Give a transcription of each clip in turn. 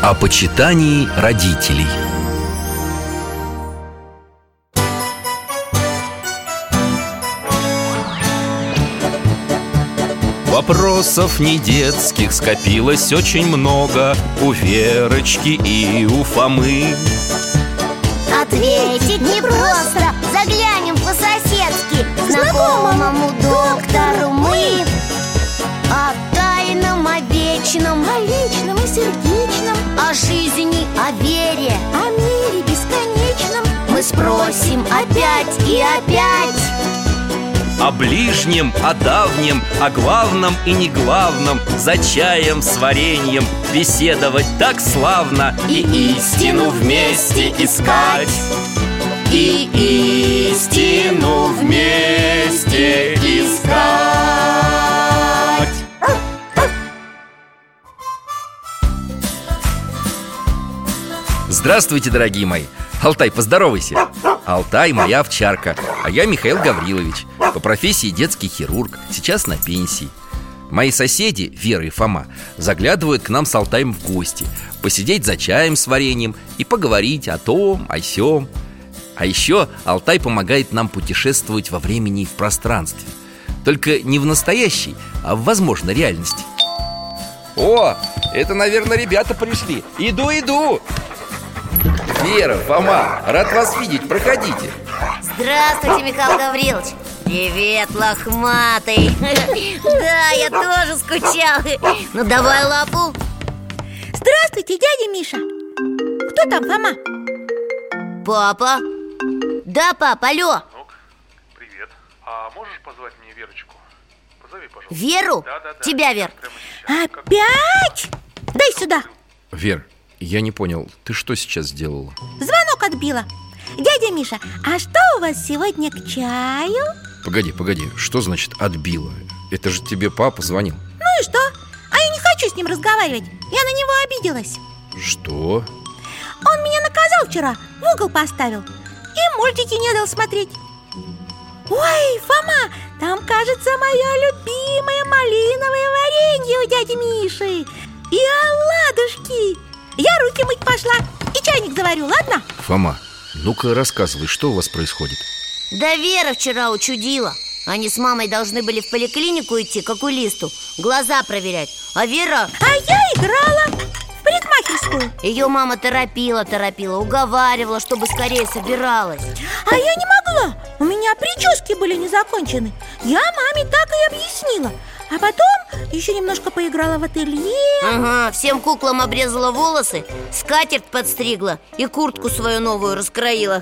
О почитании родителей. Вопросов не детских скопилось очень много у Верочки и у Фомы. Ответить непросто, заглянем по-соседски к знакомому доктору мы. О тайном, о вечном, о личном и сердечном, о жизни, о вере, о мире бесконечном мы спросим опять и опять. О ближнем, о давнем, о главном и неглавном, за чаем с вареньем беседовать так славно. И истину вместе искать. И истину вместе искать. Здравствуйте, дорогие мои. Алтай, поздоровайся. Алтай моя овчарка, а я Михаил Гаврилович. По профессии детский хирург, сейчас на пенсии. Мои соседи, Вера и Фома, заглядывают к нам с Алтаем в гости, посидеть за чаем с вареньем и поговорить о том, о сём. А еще Алтай помогает нам путешествовать во времени и в пространстве. Только не в настоящей, а в возможной реальности. О, это, наверное, ребята пришли. Иду. Вера, Фома, рад вас видеть, проходите. Здравствуйте, Михаил Гаврилович. Привет, лохматый. Да, я тоже скучал. Ну, давай лапу. Здравствуйте, дядя Миша. Кто там, Фома? Папа. Да, пап, алло. Привет. А можешь позвать мне Верочку? Позови, пожалуйста. Веру? Да. Тебя, Вер. Опять? Дай сюда. Вер, я не понял, ты что сейчас сделала? Звонок отбила. Дядя Миша, а что у вас сегодня к чаю? Погоди, что значит отбила? Это же тебе папа звонил. Ну и что? А я не хочу с ним разговаривать. Я на него обиделась. Что? Он меня наказал вчера, в угол поставил и мультики не дал смотреть. Ой, Фома, там, кажется, мое любимое малиновое варенье у дяди Миши. И оладушки. Я руки мыть пошла и чайник заварю, ладно? Фома, ну-ка рассказывай, что у вас происходит? Да Вера вчера учудила. Они с мамой должны были в поликлинику идти, к окулисту, глаза проверять. А Вера... А я играла в парикмахерскую. Ее мама торопила, уговаривала, чтобы скорее собиралась. А я не могла, у меня прически были не закончены. Я маме так и объяснила. А потом еще немножко поиграла в ателье. Ага, всем куклам обрезала волосы, скатерть подстригла и куртку свою новую раскроила.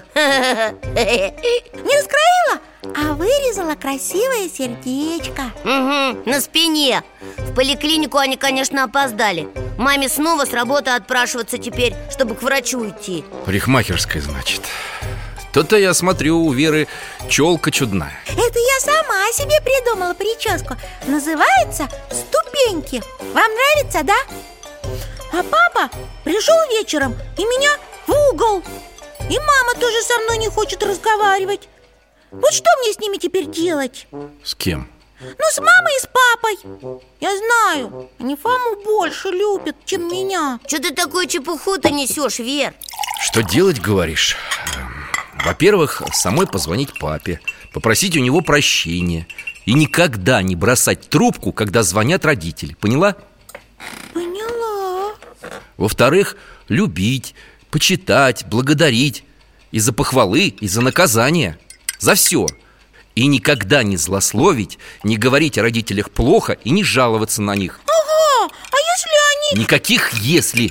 Не раскроила, а вырезала красивое сердечко. Угу, на спине. В поликлинику они, конечно, опоздали. Маме снова с работы отпрашиваться теперь, чтобы к врачу идти. Парикмахерская, значит. То-то я смотрю, у Веры челка чудная. Это я сама себе придумала прическу. Называется «Ступеньки». Вам нравится, да? А папа пришел вечером и меня в угол. И мама тоже со мной не хочет разговаривать. Вот что мне с ними теперь делать? С кем? Ну, с мамой и с папой. Я знаю, они Фому больше любят, чем меня. Что ты такую чепуху-то несешь, Вер? Что делать, говоришь? Во-первых, самой позвонить папе, попросить у него прощения и никогда не бросать трубку, когда звонят родители. Поняла? Поняла. Во-вторых, любить, почитать, благодарить. И за похвалы, и за наказания. За все. И никогда не злословить, не говорить о родителях плохо и не жаловаться на них. Ага, а если они... Никаких «если».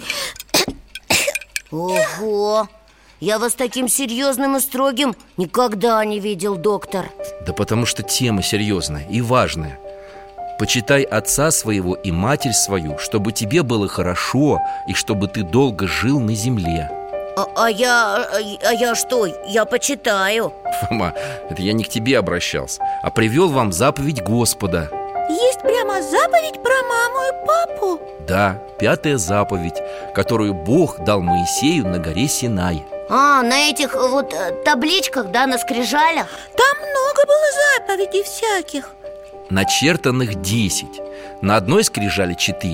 Ого! Я вас таким серьезным и строгим никогда не видел, доктор. Да потому что тема серьезная и важная. Почитай отца своего и матерь свою, чтобы тебе было хорошо и чтобы ты долго жил на земле. А я что? Я почитаю. Фома, это я не к тебе обращался, а привел вам заповедь Господа. Есть прямо заповедь про маму и папу? Да, 5-я заповедь, которую Бог дал Моисею на горе Синай. А, на этих вот табличках, да, на скрижалях? Там много было заповедей всяких. Начертанных 10. На одной скрижали 4,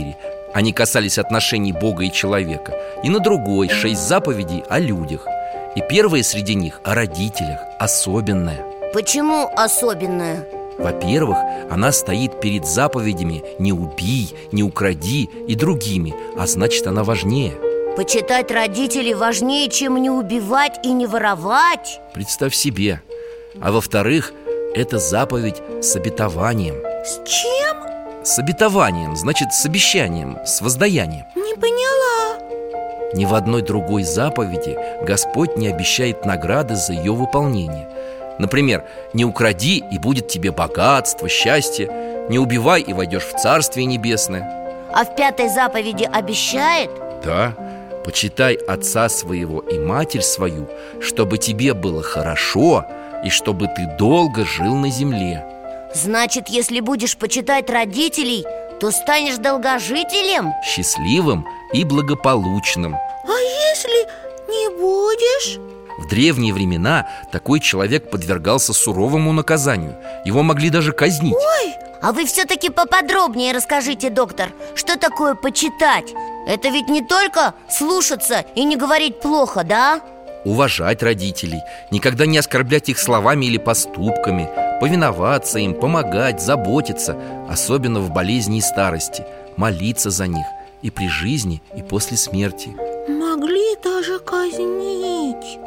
Они касались отношений Бога и человека. И на другой 6 заповедей о людях. И первая среди них о родителях, особенная. Почему особенная? Во-первых, она стоит перед заповедями «не убий», «не укради» и другими, а значит, она важнее. Почитать родителей важнее, чем не убивать и не воровать? Представь себе. А во-вторых, это заповедь с обетованием. С чем? С обетованием, значит, с обещанием, с воздаянием. Не поняла. Ни в одной другой заповеди Господь не обещает награды за ее выполнение. Например, не укради, и будет тебе богатство, счастье. Не убивай, и войдешь в Царствие Небесное. А в 5-й заповеди обещает? Да, почитай отца своего и матерь свою, чтобы тебе было хорошо и чтобы ты долго жил на земле. Значит, если будешь почитать родителей, то станешь долгожителем? Счастливым и благополучным. А если не будешь? В древние времена такой человек подвергался суровому наказанию. Его могли даже казнить. Ой, А вы все-таки поподробнее расскажите, доктор, что такое почитать? Это ведь не только слушаться и не говорить плохо, да? Уважать родителей, никогда не оскорблять их словами или поступками, повиноваться им, помогать, заботиться, особенно в болезни и старости, молиться за них и при жизни, и после смерти. могли даже казнить.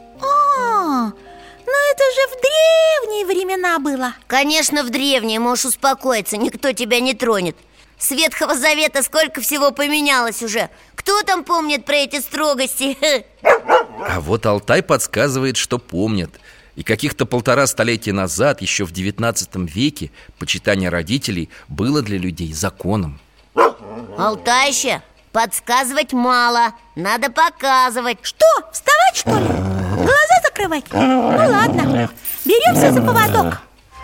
Но это же в древние времена было. Конечно, в древние, можешь успокоиться, никто тебя не тронет. С Ветхого Завета сколько всего поменялось уже. Кто там помнит про эти строгости? А вот Алтай подсказывает, что помнят. И каких-то 1,5 столетия назад, еще в 19 веке, почитание родителей было для людей законом. Алтайще, подсказывать мало, надо показывать. Что, вставать что ли? Глаза закрывать? Ну ладно, беремся за поводок.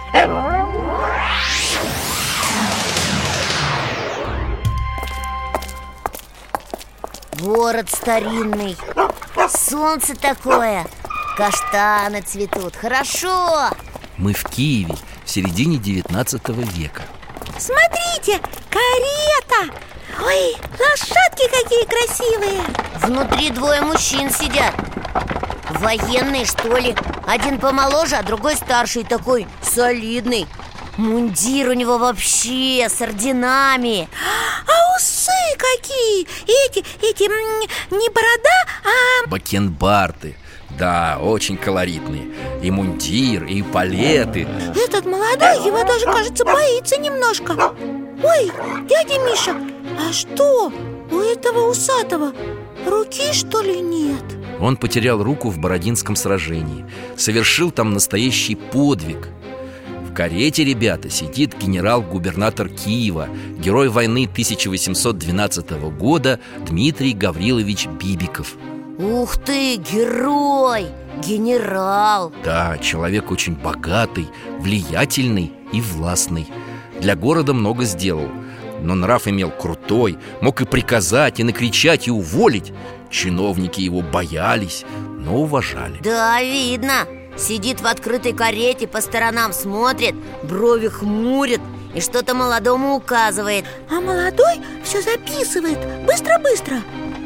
Город старинный, солнце такое, каштаны цветут, хорошо. Мы в Киеве в середине 19 века. Смотрите, карета! Ой, лошадки какие красивые! Внутри 2 мужчин сидят. Военные, что ли? Один помоложе, а другой старший, такой солидный. Мундир у него вообще с орденами. А усы какие! Эти не борода, а... Бакенбарды. Да, очень колоритные. И мундир, и палеты. Этот молодой его даже, кажется, боится немножко. Ой, дядя Миша, а что? У этого усатого руки, что ли, нет? Он потерял руку в Бородинском сражении. Совершил там настоящий подвиг. В карете, ребята, сидит генерал-губернатор Киева, герой войны 1812 года Дмитрий Гаврилович Бибиков. Ух ты, герой, генерал. Да, человек очень богатый, влиятельный и властный. Для города много сделал. Но нрав имел крутой, мог и приказать, и накричать, и уволить. Чиновники его боялись, но уважали. Да, видно. Сидит в открытой карете, по сторонам смотрит, брови хмурит и что-то молодому указывает. А молодой все записывает, быстро-быстро.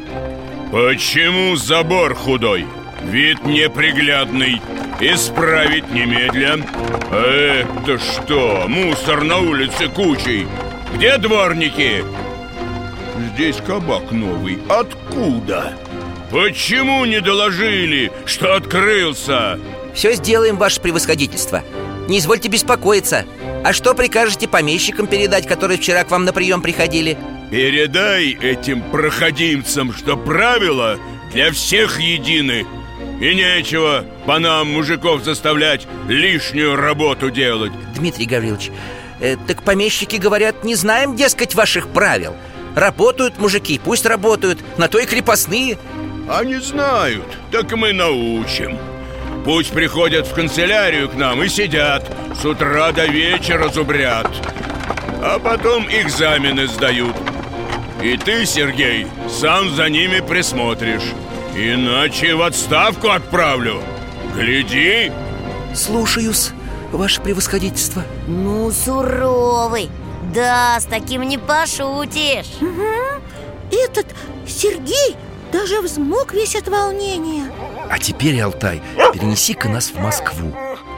Почему забор худой? Вид неприглядный. Исправить немедля. Это что? Мусор на улице кучей. Где дворники? Здесь кабак новый. Откуда? Почему не доложили, что открылся? Все сделаем, ваше превосходительство. Не извольте беспокоиться. А что прикажете помещикам передать, которые вчера к вам на прием приходили? Передай этим проходимцам, что правила для всех едины. И нечего по нам, мужиков, заставлять лишнюю работу делать. Дмитрий Гаврилович, так помещики говорят, не знаем, дескать, ваших правил. Работают мужики, пусть работают, на то и крепостные. Они знают, так мы научим. Пусть приходят в канцелярию к нам и сидят, с утра до вечера зубрят, а потом экзамены сдают. И ты, Сергей, сам за ними присмотришь. Иначе в отставку отправлю. Гляди. Слушаюсь, ваше превосходительство. Ну, суровый. Да, с таким не пошутишь. Угу. этот Сергей даже взмок весь от волнения. А теперь, Алтай, перенеси-ка нас в Москву.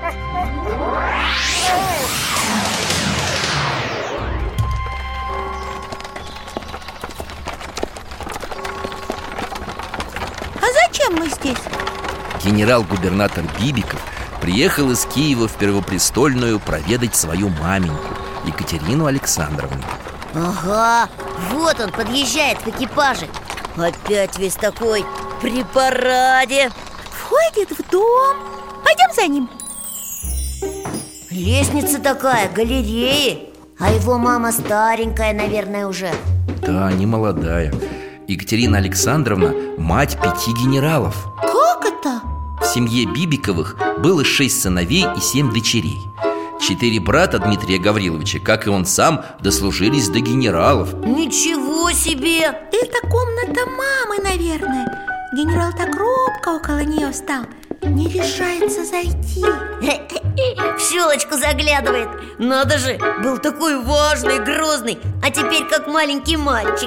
А зачем мы здесь? Генерал-губернатор Бибиков приехал из Киева в Первопрестольную проведать свою маменьку, Екатерину Александровну. Ага, вот он подъезжает в экипаже. Опять весь такой при параде. Входит в дом. Пойдем за ним. Лестница такая, галереи. А его мама старенькая, наверное, уже. Да, не молодая. Екатерина Александровна – мать 5 генералов. Как это? В семье Бибиковых было 6 сыновей и 7 дочерей. 4 брата Дмитрия Гавриловича, как и он сам, дослужились до генералов. Ничего себе! Это комната мамы, наверное. Генерал так робко около нее встал, не решается зайти. В щелочку заглядывает. Надо же, был такой важный, грозный, а теперь как маленький мальчик.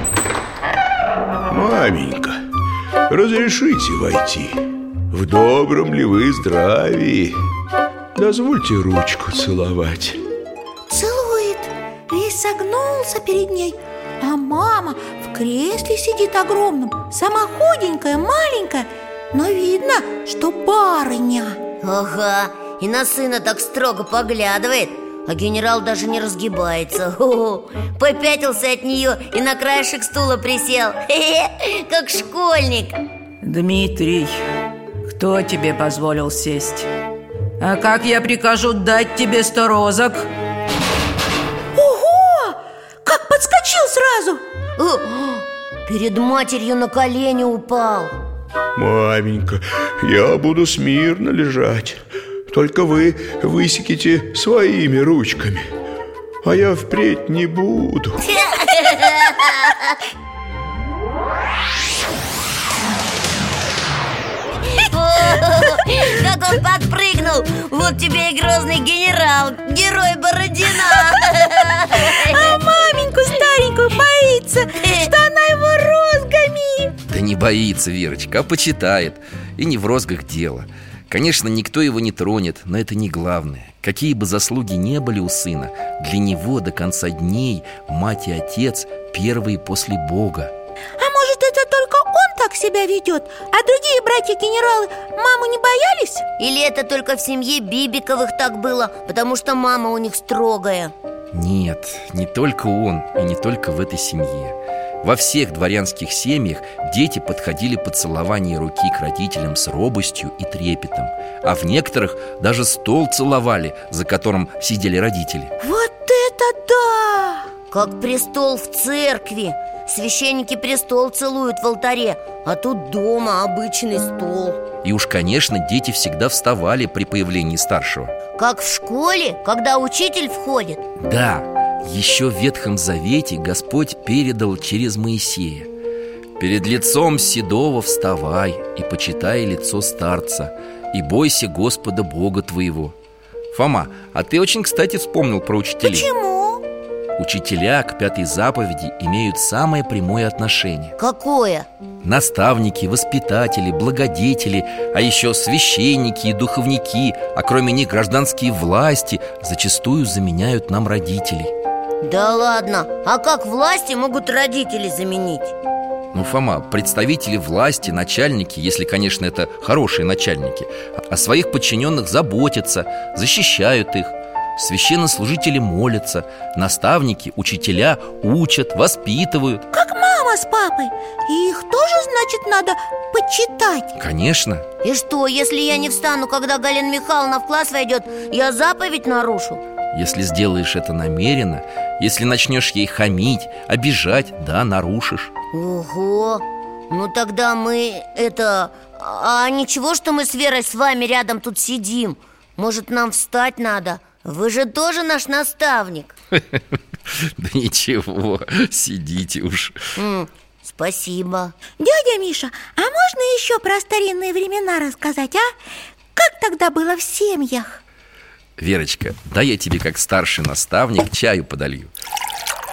Маменька, разрешите войти? В добром ли вы здравии? Дозвольте ручку целовать. Целует, весь согнулся перед ней. А мама в кресле сидит огромном, сама худенькая, маленькая, но видно, что барыня. Ага, и на сына так строго поглядывает. А генерал даже не разгибается. О-о-о. Попятился от нее и на краешек стула присел. Хе-хе, как школьник. Дмитрий, кто тебе позволил сесть? А как я прикажу дать тебе 100 розок? Ого! Как подскочил сразу! Перед матерью на колени упал. Маменька, я буду смирно лежать. Только вы высеките своими ручками, а я впредь не буду. Как он подпрыгнул! Вот тебе и грозный генерал, герой Бородина. А маменьку старенькую боится, что она его розгами. Да не боится, Верочка, а почитает. И не в розгах дело. Конечно, никто его не тронет, но это не главное. Какие бы заслуги не были у сына, для него до конца дней мать и отец первые после Бога. А может, это только он так себя ведет, а другие братья-генералы маму не боялись? Или это только в семье Бибиковых так было, потому что мама у них строгая? Нет, не только он и не только в этой семье. Во всех дворянских семьях дети подходили по целованию руки к родителям с робостью и трепетом. А в некоторых даже стол целовали, за которым сидели родители. Вот это да! Как престол в церкви. Священники престол целуют в алтаре, а тут дома обычный стол. И уж, конечно, дети всегда вставали при появлении старшего. Как в школе, когда учитель входит? Да, еще в Ветхом Завете Господь передал через Моисея: «Перед лицом седого вставай и почитай лицо старца, и бойся Господа Бога твоего». Фома, а ты очень, кстати, вспомнил про учителей. Почему? Учителя к 5-й заповеди имеют самое прямое отношение. Какое? Наставники, воспитатели, благодетели, а еще священники и духовники, а кроме них гражданские власти зачастую заменяют нам родителей. Да ладно, а как власти могут родителей заменить? Ну, Фома, представители власти, начальники, если, конечно, это хорошие начальники, о своих подчиненных заботятся, защищают их. Священнослужители молятся, наставники, учителя учат, воспитывают. Как мама с папой. И их тоже, значит, надо почитать? Конечно. И что, если я не встану, когда Галина Михайловна в класс войдет, я заповедь нарушу? Если сделаешь это намеренно, если начнешь ей хамить, обижать, да, нарушишь. Ого, ну тогда мы А ничего, что мы с Верой с вами рядом тут сидим? Может, нам встать надо? Вы же тоже наш наставник. Да ничего, сидите уж. Спасибо. Дядя Миша, а можно еще про старинные времена рассказать, а? Как тогда было в семьях? Верочка, дай я тебе как старший наставник чаю подолью.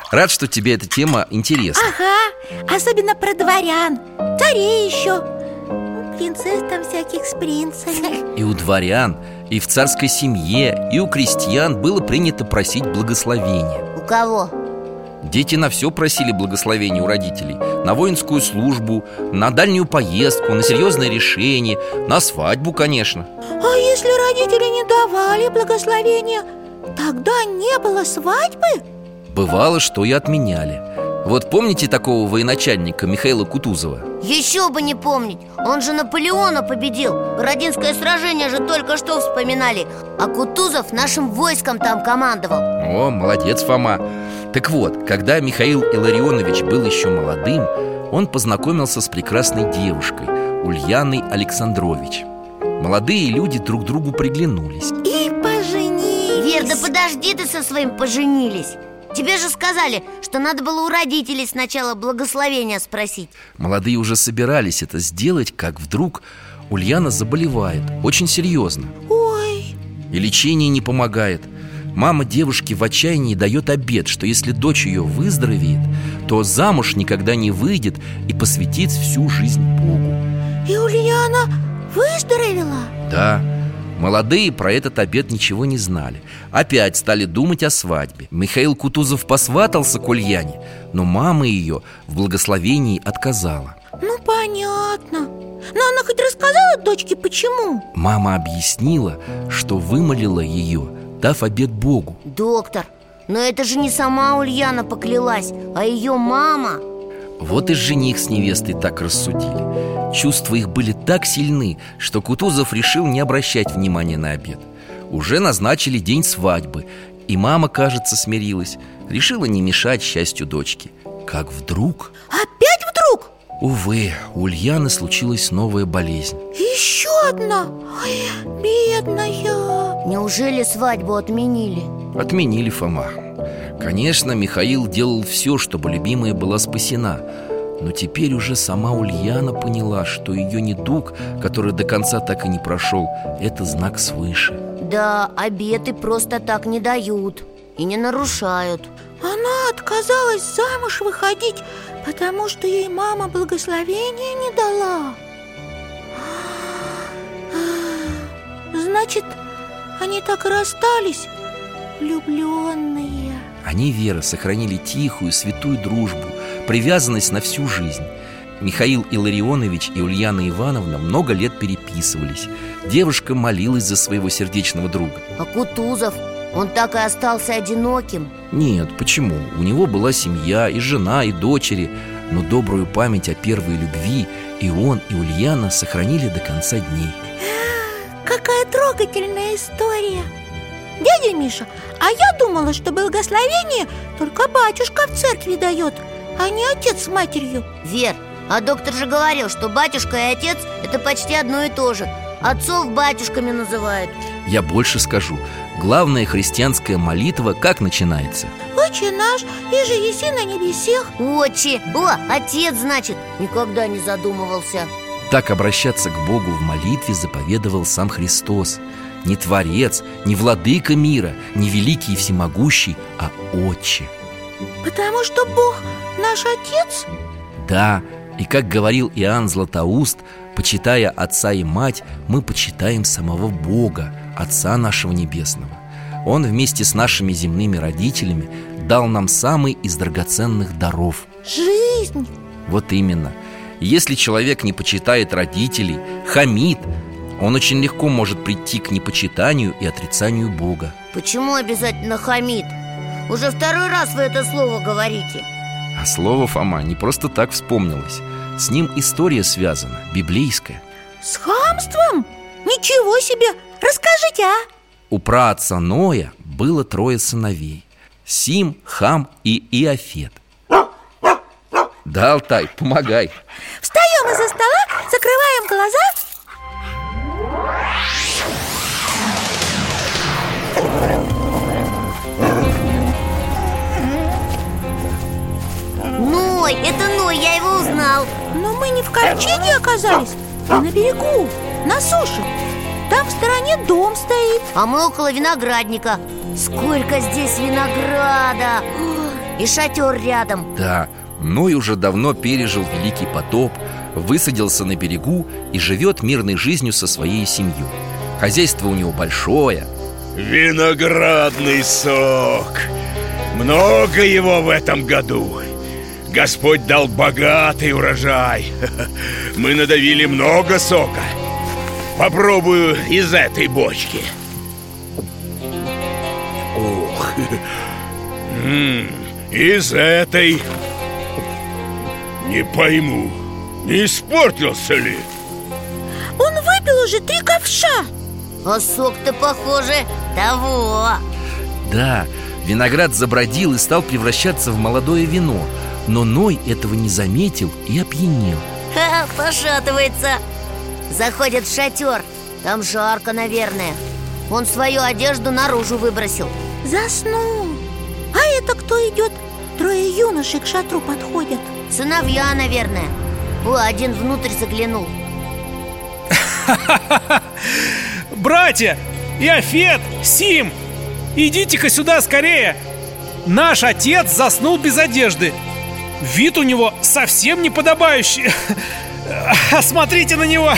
Рад, что тебе эта тема интересна. Ага, особенно про дворян, царей еще, принцесс там всяких с принцами. И у дворян, и в царской семье, и у крестьян было принято просить благословения. У кого? Дети на все просили благословения у родителей. На воинскую службу, на дальнюю поездку, на серьезное решение, на свадьбу, конечно. А если родители не давали благословения, тогда не было свадьбы? Бывало, что и отменяли. Вот помните такого военачальника Михаила Кутузова? Еще бы не помнить. Он же Наполеона победил. Бородинское сражение же только что вспоминали. А Кутузов нашим войском там командовал. О, молодец, Фома. Так вот, когда Михаил Илларионович был еще молодым, он познакомился с прекрасной девушкой Ульяной Александрович. Молодые люди друг другу приглянулись И поженились. Вер, да подожди ты со своим «поженились». Тебе же сказали, что надо было у родителей сначала благословения спросить. Молодые уже собирались это сделать, как вдруг Ульяна заболевает, очень серьезно. Ой, И лечение не помогает. Мама девушки в отчаянии дает обет, что если дочь ее выздоровеет, то замуж никогда не выйдет и посвятит всю жизнь Богу. и Ульяна выздоровела? Да, молодые про этот обет ничего не знали. Опять стали думать о свадьбе. Михаил Кутузов посватался к Ульяне, но мама ее в благословении отказала. Ну, понятно. Но она хоть рассказала дочке, почему? Мама объяснила, что вымолила ее, дав обет Богу. Доктор, но это же не сама Ульяна поклялась, а ее мама. Вот и жених с невестой так рассудили. Чувства их были так сильны, что Кутузов решил не обращать внимания на обет. Уже назначили день свадьбы, и мама, кажется, смирилась. Решила не мешать счастью дочки. Как вдруг... Опять вдруг? Увы, у Ульяны случилась новая болезнь. Еще одна? Ой, бедная. Неужели свадьбу отменили? Отменили, Фома. Конечно, Михаил делал все, чтобы любимая была спасена. Но теперь уже сама Ульяна поняла, что ее недуг, который до конца так и не прошел, это знак свыше. Да, обеты просто так не дают и не нарушают. Она отказалась замуж выходить, потому что ей мама благословения не дала. Значит, они так и расстались, влюбленные. Они, Вера, сохранили тихую, святую дружбу, привязанность на всю жизнь. Михаил Илларионович и Ульяна Ивановна много лет переписывались. Девушка молилась за своего сердечного друга. А Кутузов, он так и остался одиноким? Нет, почему? У него была семья, и жена, и дочери. Но добрую память о первой любви и он, и Ульяна сохранили до конца дней. Какая трогательная история. Дядя Миша, а я думала, что благословение только батюшка в церкви дает, а не отец с матерью. Вер, а доктор же говорил, что батюшка и отец – это почти одно и то же. Отцов батюшками называют. Я больше скажу. Главная христианская молитва как начинается? Отче наш, иже еси на небесех. Отче, отец, значит, никогда не задумывался. Так обращаться к Богу в молитве заповедовал сам Христос. Не Творец, не Владыка мира, не Великий и Всемогущий, а Отче. Потому что Бог наш Отец? Да, и как говорил Иоанн Златоуст, почитая Отца и Мать, мы почитаем самого Бога, Отца нашего Небесного. Он вместе с нашими земными родителями дал нам самый из драгоценных даров – жизнь. Вот именно. Если человек не почитает родителей, хамит, он очень легко может прийти к непочитанию и отрицанию Бога. Почему обязательно хамит? Уже второй раз вы это слово говорите. А слово, Фома, не просто так вспомнилось. С ним история связана, библейская. С хамством? Ничего себе! Расскажите, а? У праотца Ноя было 3 сыновей: Сим, Хам и Иафет. Да, Алтай, помогай. Встаем из-за стола, закрываем глаза. Ной, это Ной, я его узнал. Но мы не в ковчеге оказались, а на берегу, на суше. Там в стороне дом стоит. А мы около виноградника. Сколько здесь винограда! и шатер рядом. Да, Ной уже давно пережил великий потоп, высадился на берегу и живет мирной жизнью со своей семьей. Хозяйство у него большое. Виноградный сок. Много его в этом году. Господь дал богатый урожай. Мы надавили много сока. Попробую из этой бочки. Ох. Из этой. Не пойму, не испортился ли? Он выпил уже 3 ковша. А сок-то, похоже, того. Да, виноград забродил и стал превращаться в молодое вино. Но Ной этого не заметил и опьянел. Пошатывается. Заходит в шатер. Там жарко, наверное. Он свою одежду наружу выбросил. Заснул. А это кто идет? 3 юношей к шатру подходят. Сыновья, наверное. Один внутрь заглянул. Братья, Иофет, Сим, идите-ка сюда скорее. Наш отец заснул без одежды. Вид у него совсем неподобающий. Смотрите на него.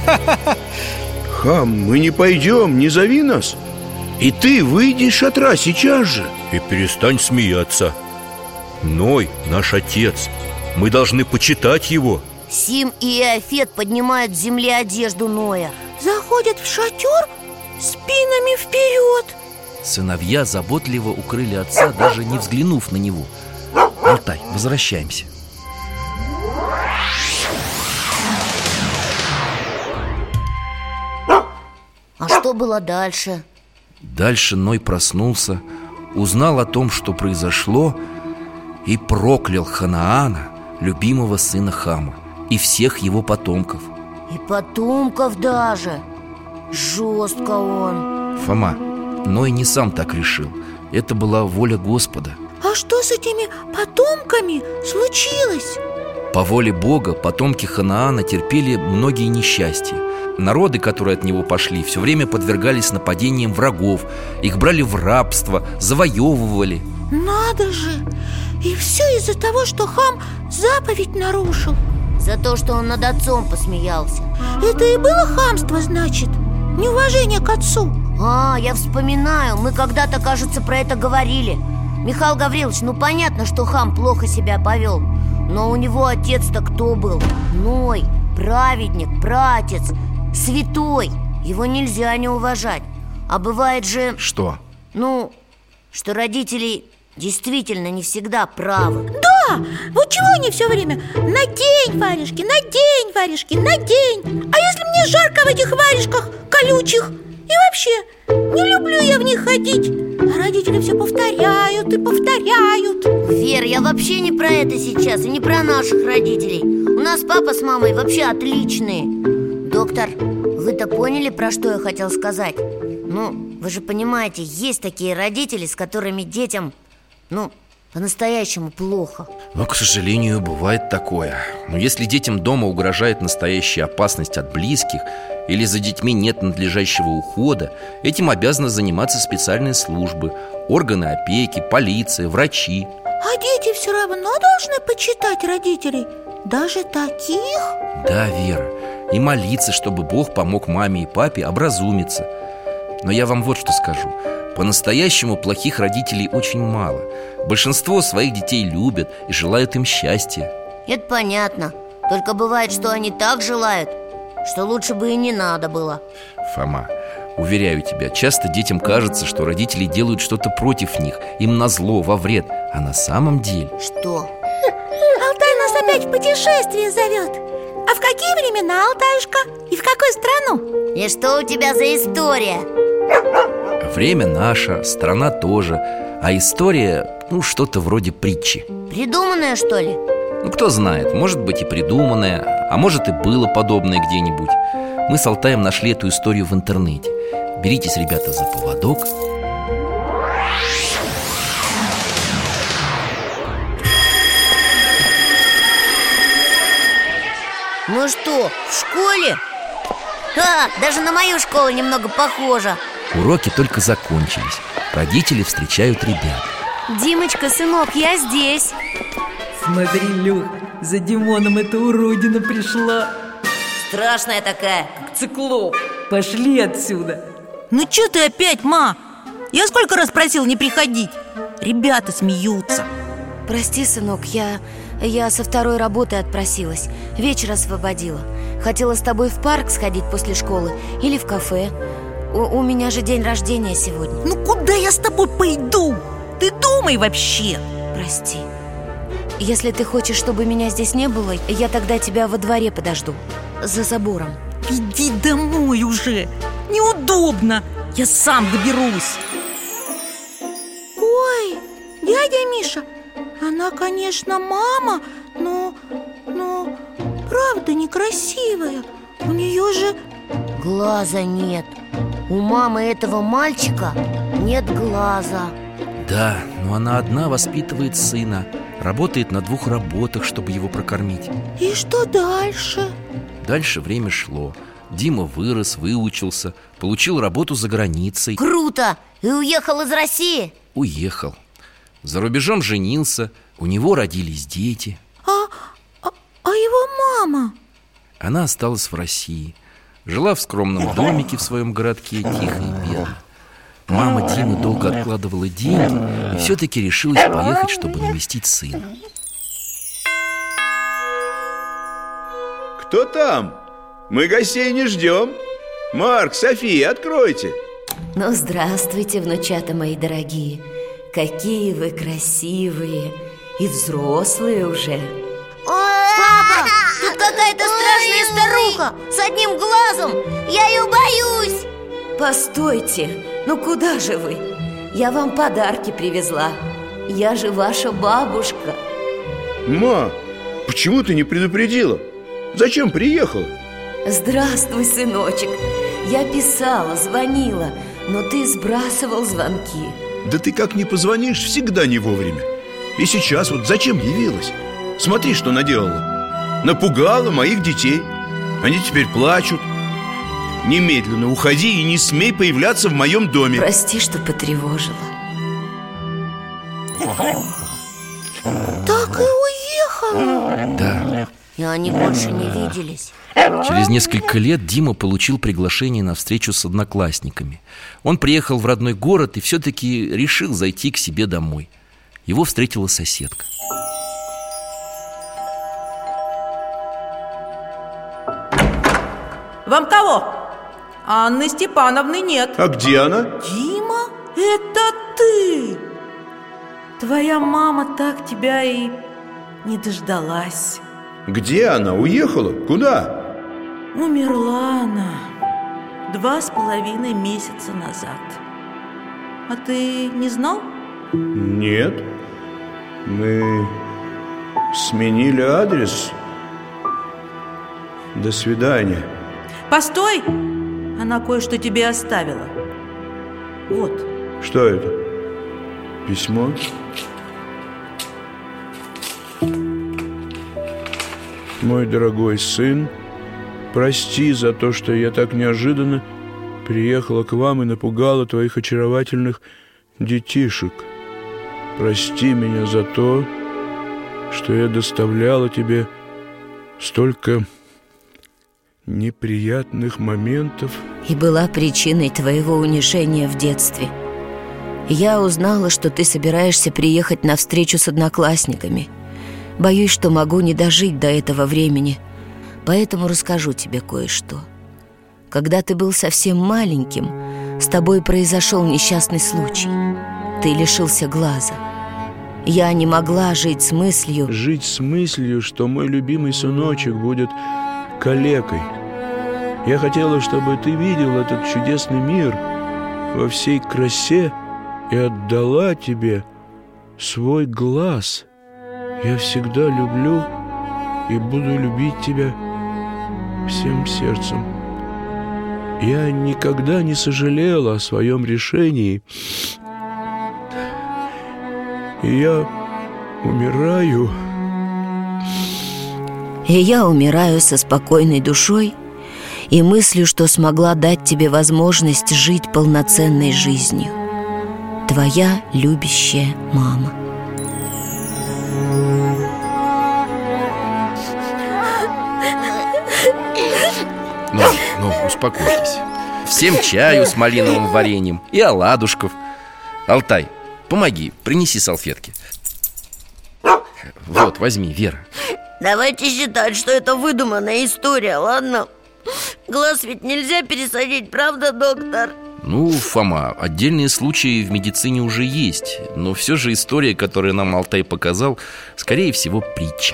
Хам, мы не пойдем, не зови нас. И ты выйди из шатра сейчас же. И перестань смеяться. Ной наш отец. Мы должны почитать его. Сим и Иофет поднимают с земли одежду Ноя. Заходят в шатер спинами вперед. Сыновья заботливо укрыли отца, даже не взглянув на него. Алтай, возвращаемся. А что было дальше? Дальше Ной проснулся, узнал о том, что произошло, и проклял Ханаана, любимого сына Хама, и всех его потомков. И потомков даже. Жестко он. Фома, Ной не сам так решил. Это была воля Господа. А что с этими потомками случилось? По воле Бога потомки Ханаана терпели многие несчастья. Народы, которые от него пошли, все время подвергались нападениям врагов. Их брали в рабство, завоевывали. Надо же! И все из-за того, что Хам заповедь нарушил. За то, что он над отцом посмеялся. Это и было хамство, значит? Неуважение к отцу. Я вспоминаю, мы когда-то, кажется, про это говорили. Михаил Гаврилович, ну понятно, что Хам плохо себя повел. Но у него отец-то кто был? Ной, праведник, праотец, святой. Его нельзя не уважать. А бывает же... Что? Ну, что родители действительно не всегда правы. Да, вот чего они все время? Надень варежки, надень варежки, надень. А если мне жарко в этих варежках колючих? И вообще, не люблю я в них ходить. А родители все повторяют и повторяют. Вер, я вообще не про это сейчас и не про наших родителей. У нас папа с мамой вообще отличные. Доктор, вы-то поняли, про что я хотел сказать? Ну, вы же понимаете, есть такие родители, с которыми детям, по-настоящему плохо. Но, к сожалению, бывает такое. Но если детям дома угрожает настоящая опасность от близких, или за детьми нет надлежащего ухода, этим обязаны заниматься специальные службы, органы опеки, полиция, врачи. А дети все равно должны почитать родителей, даже таких? Да, Вера, и молиться, чтобы Бог помог маме и папе образумиться. Но я вам вот что скажу. По-настоящему плохих родителей очень мало. Большинство своих детей любят и желают им счастья. Это понятно. Только бывает, что они так желают, что лучше бы и не надо было. Фома, уверяю тебя, часто детям кажется, что родители делают что-то против них, им назло, во вред. А на самом деле... Что? Алтай нас опять в путешествие зовет. А в какие времена, Алтаюшка? И в какую страну? И что у тебя за история? Время наше, страна тоже. А история, что-то вроде притчи. Придуманная, что ли? Кто знает, может быть и придуманная, а может и было подобное где-нибудь. Мы с Алтаем нашли эту историю в интернете. Беритесь, ребята, за поводок. Ну что, в школе? Даже на мою школу немного похоже. Уроки только закончились. Родители встречают ребят. Димочка, сынок, я здесь. Смотри, Лёх, за Димоном эта уродина пришла. Страшная такая, Как циклоп. Пошли отсюда. Ну что ты опять, ма? Я сколько раз просил не приходить. Ребята смеются. Прости, сынок, я со второй работы отпросилась. Вечер освободила. Хотела с тобой в парк сходить после школы или в кафе. У меня же день рождения сегодня. Ну куда я с тобой пойду? Ты думай вообще. Прости. Если ты хочешь, чтобы меня здесь не было, я тогда тебя во дворе подожду. За забором. Иди домой уже. Неудобно. Я сам доберусь. Ой, дядя Миша, она, конечно, мама, но правда некрасивая. У нее же... Глаза нет. У мамы этого мальчика нет глаза. Да, но она одна воспитывает сына. Работает на 2 работах, чтобы его прокормить. И что дальше? Дальше время шло. Дима вырос, выучился, получил работу за границей. Круто! И уехал из России? Уехал. За рубежом женился, у него родились дети. А его мама? Она осталась в России. Жила в скромном домике в своем городке, тихо и бедно. Мама Димы долго откладывала деньги и все-таки решилась поехать, чтобы навестить сына. Кто там? Мы гостей не ждем. Марк, София, откройте. Ну, здравствуйте, внучата мои дорогие. Какие вы красивые. И взрослые уже. Папа, тут какая-то страшная старуха с одним глазом. Я ее боюсь. Постойте, ну куда же вы? Я вам подарки привезла. Я же ваша бабушка. Ма, почему ты не предупредила? Зачем приехала? Здравствуй, сыночек. Я писала, звонила, но ты сбрасывал звонки. Да ты как не позвонишь, всегда не вовремя. И сейчас вот зачем явилась? Смотри, что наделала. Напугала моих детей. Они теперь плачут. Немедленно уходи и не смей появляться в моем доме. Прости, что потревожила. Так и уехала. Да. И они больше не виделись. Через несколько лет Дима получил приглашение на встречу с одноклассниками. Он приехал в родной город и все-таки решил зайти к себе домой. Его встретила соседка. Вам кого? Анны Степановны нет. А где она? Дима, это ты? Твоя мама так тебя и не дождалась. Где она? Уехала? Куда? Умерла она 2,5 месяца назад. А ты не знал? Нет. Мы сменили адрес. До свидания. Постой! Она кое-что тебе оставила. Вот. Что это? Письмо? Мой дорогой сын, прости за то, что я так неожиданно приехала к вам и напугала твоих очаровательных детишек. Прости меня за то, что я доставляла тебе столько неприятных моментов. И была причиной твоего унижения в детстве. Я узнала, что ты собираешься приехать на встречу с одноклассниками. Боюсь, что могу не дожить до этого времени. Поэтому расскажу тебе кое-что. Когда ты был совсем маленьким, с тобой произошел несчастный случай. Ты лишился глаза. Я не могла жить с мыслью, что мой любимый сыночек будет калекой. Я хотела, чтобы ты видел этот чудесный мир во всей красе и отдала тебе свой глаз. Я всегда люблю и буду любить тебя всем сердцем. Я никогда не сожалела о своем решении. И я умираю. И я умираю со спокойной душой и мыслью, что смогла дать тебе возможность жить полноценной жизнью. Твоя любящая мама. Ну, успокойтесь. Всем чаю с малиновым вареньем и оладушков. Алтай, помоги, принеси салфетки. Вот, возьми, Вера. Давайте считать, что это выдуманная история, ладно? Глаз ведь нельзя пересадить, правда, доктор? Ну, Фома, отдельные случаи в медицине уже есть. Но все же история, которую нам Алтай показал, скорее всего, притча.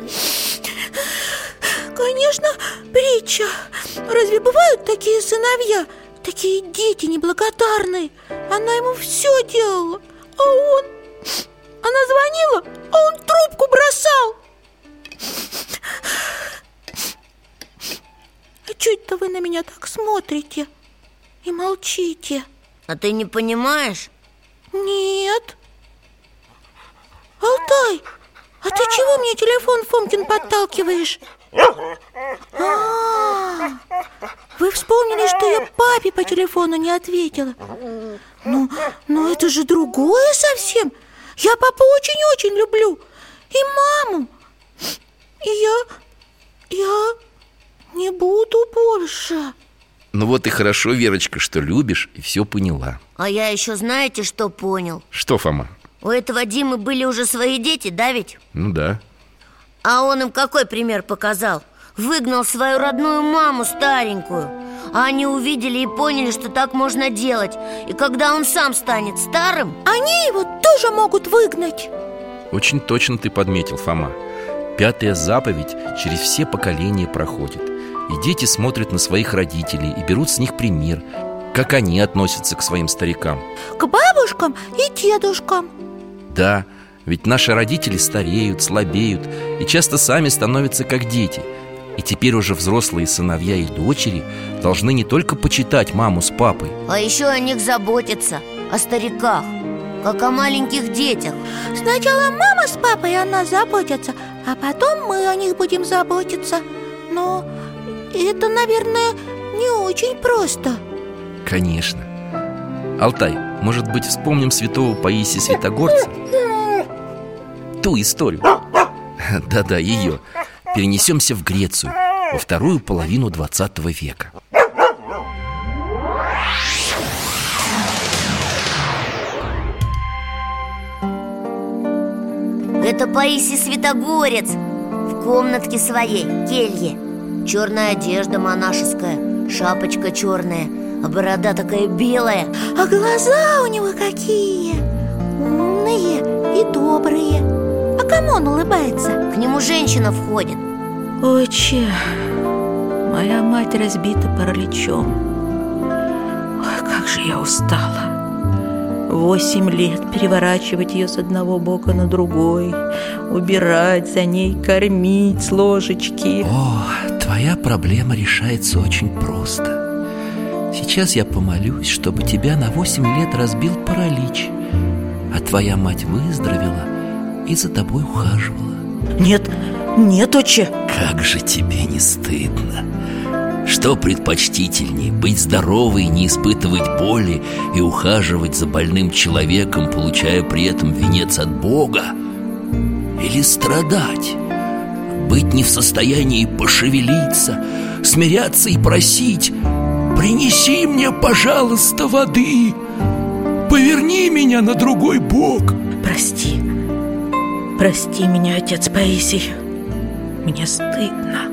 Конечно, притча. Разве бывают такие сыновья, такие дети неблагодарные? Она ему все делала, а он... Она звонила, а он трубку бросал. А чё это вы на меня так смотрите и молчите? А ты не понимаешь? Нет. Алтай, а ты чего мне телефон Фомкин подталкиваешь? Вы вспомнили, что я папе по телефону не ответила. Ну это же другое совсем. Я папу очень-очень люблю. И маму. И я не буду больше. Ну вот и хорошо, Верочка, что любишь и все поняла. А я еще знаете, что понял? Что, Фома? У этого Димы были уже свои дети, да ведь? Ну да. А он им какой пример показал? Выгнал свою родную маму старенькую. А они увидели и поняли, что так можно делать. И когда он сам станет старым, они его тоже могут выгнать. Очень точно ты подметил, Фома. 5-я заповедь через все поколения проходит. И дети смотрят на своих родителей и берут с них пример, как они относятся к своим старикам. К бабушкам и дедушкам. Да, ведь наши родители стареют, слабеют и часто сами становятся как дети. И теперь уже взрослые сыновья и дочери должны не только почитать маму с папой, а еще о них заботиться, о стариках, как о маленьких детях. Сначала мама с папой о нас заботятся, а потом мы о них будем заботиться. Но это, наверное, не очень просто. Конечно. Алтай, может быть, вспомним святого Паисия Святогорца? Ту историю. Да-да, ее. Перенесемся в Грецию во вторую половину 20 века. Это Паисий Святогорец в комнатке своей, келье. Черная одежда монашеская, шапочка черная, а борода такая белая. А глаза у него какие! Умные и добрые. А кому он улыбается? К нему женщина входит. Отче, моя мать разбита параличом. Ой, как же я устала. 8 лет переворачивать ее с одного бока на другой, убирать за ней, кормить с ложечки. О, твоя проблема решается очень просто. Сейчас я помолюсь, чтобы тебя на 8 лет разбил паралич, а твоя мать выздоровела и за тобой ухаживала. Нет, нет, отче. Как же тебе не стыдно? Что предпочтительней, быть здоровой, не испытывать боли и ухаживать за больным человеком, получая при этом венец от Бога? Или страдать, быть не в состоянии пошевелиться, смиряться и просить: принеси мне, пожалуйста, воды, поверни меня на другой бок? Прости меня, отец Паисий. Мне стыдно.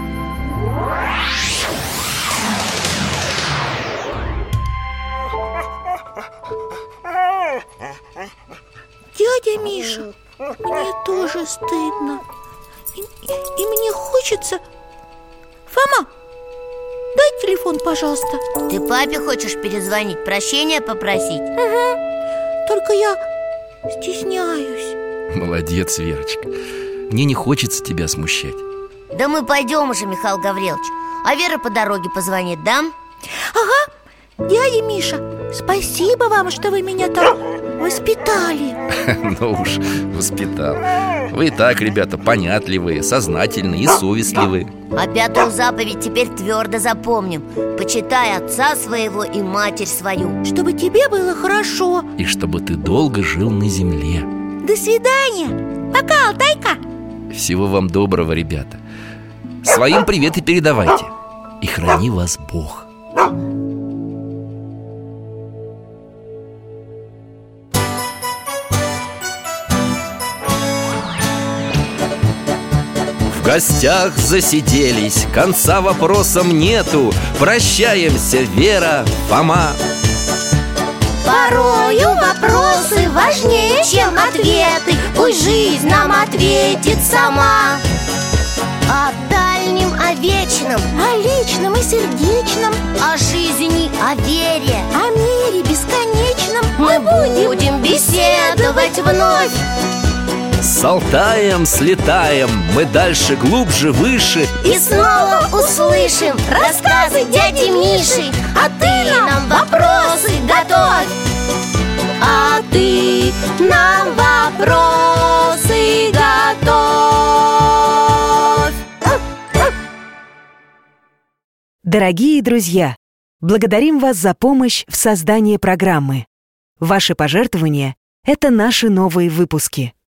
Дядя Миша, мне тоже стыдно. И мне хочется... Фома, дай телефон, пожалуйста. Ты папе хочешь перезвонить, прощения попросить? Угу. Только я стесняюсь. Молодец, Верочка. Мне не хочется тебя смущать. Да мы пойдем уже, Михаил Гаврилович. А Вера по дороге позвонит, да? Ага, дядя Миша, спасибо вам, что вы меня так воспитали. Ну уж, воспитал. Вы и так, ребята, понятливые, сознательные и совестливые. А 5-ю заповедь теперь твердо запомним: почитай отца своего и матерь свою. Чтобы тебе было хорошо. И чтобы ты долго жил на земле. До свидания. Пока, Алтайка. Всего вам доброго, ребята. Своим привет и передавайте. И храни вас Бог. В гостях засиделись, конца вопросам нету. Прощаемся, Вера, Фома. Порою вопросы важнее, чем ответы. Пусть жизнь нам ответит сама. О дальнем, о вечном, О личном и сердечном, о жизни, о вере о мире бесконечном мы будем беседовать вновь. С Алтаем слетаем, мы дальше, глубже, выше. И снова услышим рассказы дяди Миши. А ты нам вопросы готовь. А ты нам вопросы готовь. Дорогие друзья, благодарим вас за помощь в создании программы. Ваши пожертвования – это наши новые выпуски.